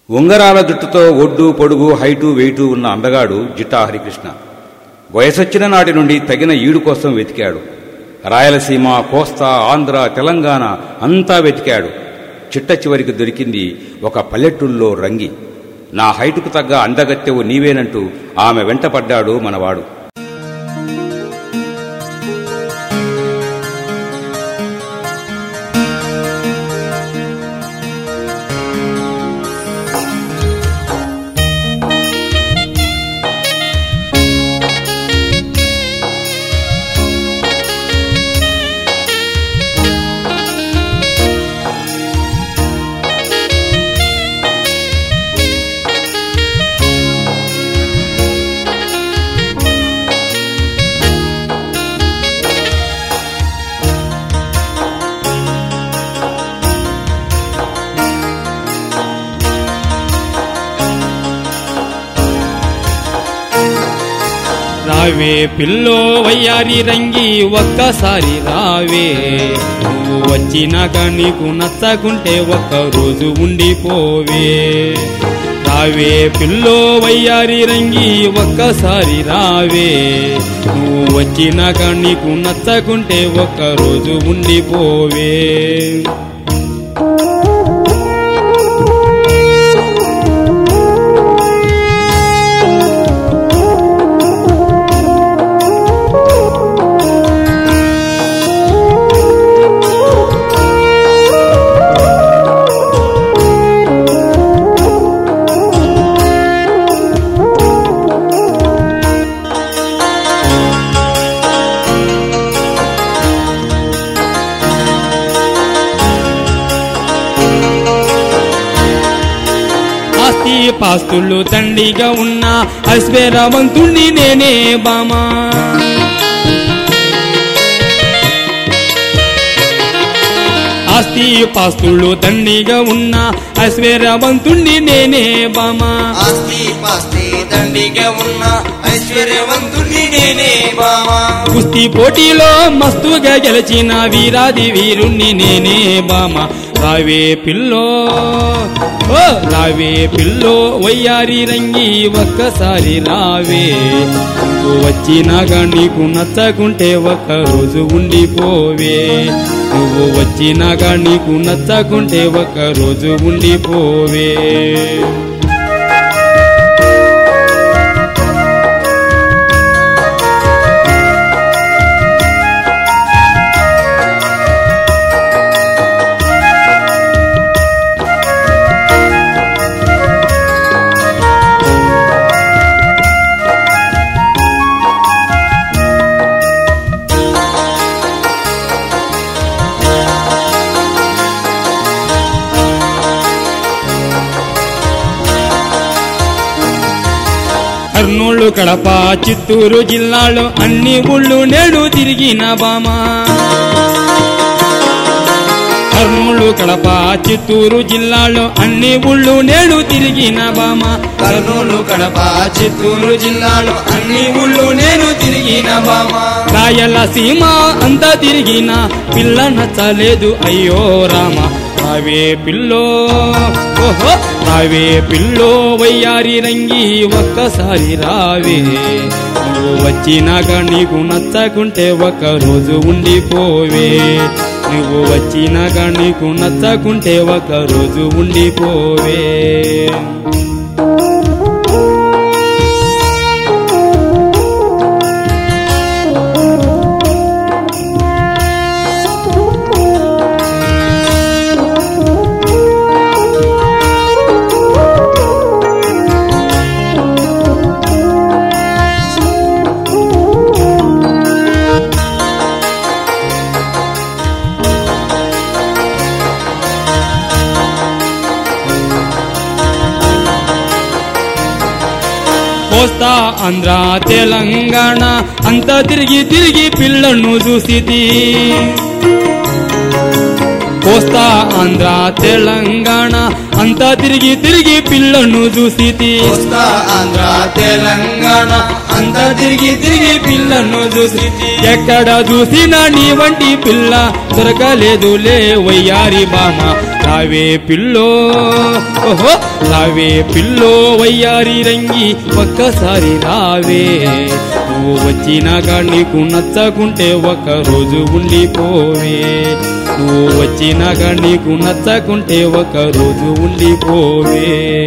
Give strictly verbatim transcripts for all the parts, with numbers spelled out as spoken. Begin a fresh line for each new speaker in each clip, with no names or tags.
ఉంగరాల జుట్టుతో ఒడ్డు పొడుగు హైటు వెయిటు ఉన్న అందగాడు జిట్టా హరికృష్ణ. వయసొచ్చిన నాటి నుండి తగిన ఈడు కోసం వెతికాడు. రాయలసీమ, కోస్తా, ఆంధ్ర, తెలంగాణ అంతా వెతికాడు. చిట్ట చివరికి దొరికింది ఒక పల్లెటూళ్ళలో రంగి. నా హైటుకు తగ్గ అందగత్తెవు నీవేనంటూ ఆమె వెంటపడ్డాడు మనవాడు.
రావే పిల్లో వయ్యారి రంగి ఒక్కసారి రావే, నువ్వు వచ్చినాక నీకు నచ్చకుంటే ఒక్క రోజు ఉండిపోవే. రావే పిల్లో వయ్యారి రంగి ఒక్కసారి రావే, నువ్వు వచ్చినాక నీకు నచ్చకుంటే ఒక్క రోజు ఉండిపోవే. పాస్తులు తండిగా ఉన్న ఐశ్వర్యవంతుణ్ణి నేనే బామా. ఆస్తి పాస్తులు తండిగా ఉన్న ఐశ్వర్యవంతుణ్ణి నేనే బామా.
ఆస్తి పాస్తి దండిగా ఉన్న ఐశ్వర్యవంతుణ్ణి నేనే బామా.
కుస్తీ పోటీలో మస్తుగా గెలిచిన వీరాది వీరుణ్ణి నేనే బామా. రావే పిల్లో ఓ రావే పిల్లో వయ్యారి రంగి ఒక్కసారి రావే, నువ్వు వచ్చినాక నీకు నచ్చకుంటే ఒక్క రోజు ఉండిపోవే. నువ్వు వచ్చినాక నీకు నచ్చకుంటే ఒక్క రోజు ఉండిపోవే. కర్నూలు, కడప, చిత్తూరు జిల్లాలో అన్ని ఊళ్ళు నేడు తిరిగిన బామా. కర్నూలు, కడప, చిత్తూరు జిల్లాలో అన్ని ఊళ్ళు నేడు తిరిగిన బామా.
కర్నూలు, కడప, చిత్తూరు జిల్లాలో అన్ని ఊళ్ళు నేను తిరిగిన బామా.
రాయలసీమ అంతా తిరిగిన పిల్ల నచ్చలేదు అయ్యో రామ. రావే పిల్లో ఓహో రావే పిల్లో వయ్యారి రంగి ఒక్కసారి రావే, నువ్వు వచ్చినాక నీకు నచ్చకుంటే ఒక్క రోజు ఉండిపోవే. నువ్వు వచ్చినాక నీకు నచ్చకుంటే ఒక్క రోజు ఉండిపోవే. కోస్తా, ఆంధ్ర, తెలంగాణ అంతా తిరిగి తిరిగి పిల్లను చూసితి. కోస్తా ఆంధ్ర తెలంగాణ అంతా తిరిగి తిరిగి పిల్లను చూసితి
కోస్తా ఆంధ్ర తెలంగాణ అంతా తిరిగి తిరిగి పిల్లను చూసితి
ఎక్కడ చూసినా నీ వంటి పిల్ల దొరకలేదులే వయ్యారి బామ రావే పిల్లో ఓహో రావే పిల్లో వయ్యారి రంగి ఒక్కసారి రావే నువ్వు వచ్చినాక నీకు నచ్చకుంటే ఒక రోజు ఉండిపోవే నువ్వు వచ్చినాక నీకు నచ్చకుంటే ఒక రోజు ఉండిపోవే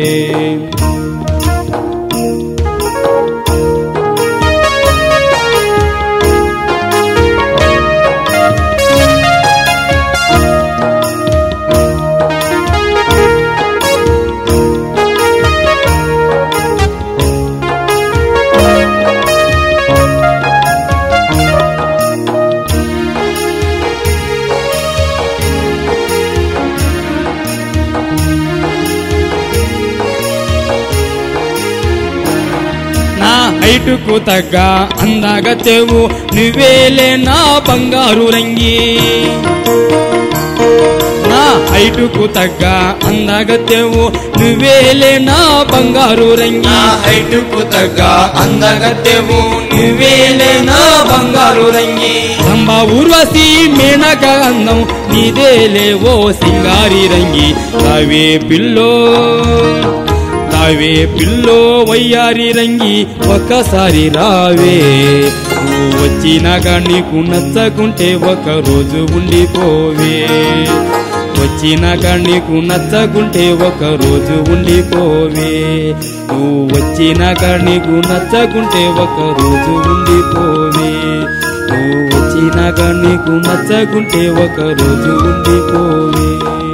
హైటుకు తగ్గ అందగతేవు నువ్వేలే నా బంగారు రంగి నా హైటుకు తగ్గ అందగతేవు నువ్వేలే నా బంగారు రంగి
హైటుకు తగ్గ అందగతేవు నువ్వేలే నా బంగారు రంగి
రంభ ఊర్వశి మేనక అందం నీదేలేవో సింగారి రంగి రావే పిల్లో రావే పిల్లో వయ్యారి రంగి ఒక్కసారి రావే నువ్వు వచ్చినాక నీకు నచ్చకుంటే ఒక రోజు ఉండిపోవే వచ్చినాక నీకు నచ్చకుంటే ఒక రోజు ఉండిపోవే నువ్వు వచ్చినాక నీకు నచ్చకుంటే ఒక రోజు ఉండిపోవే నువ్వు వచ్చినాక నీకు నచ్చకుంటే ఒక రోజు ఉండిపోవే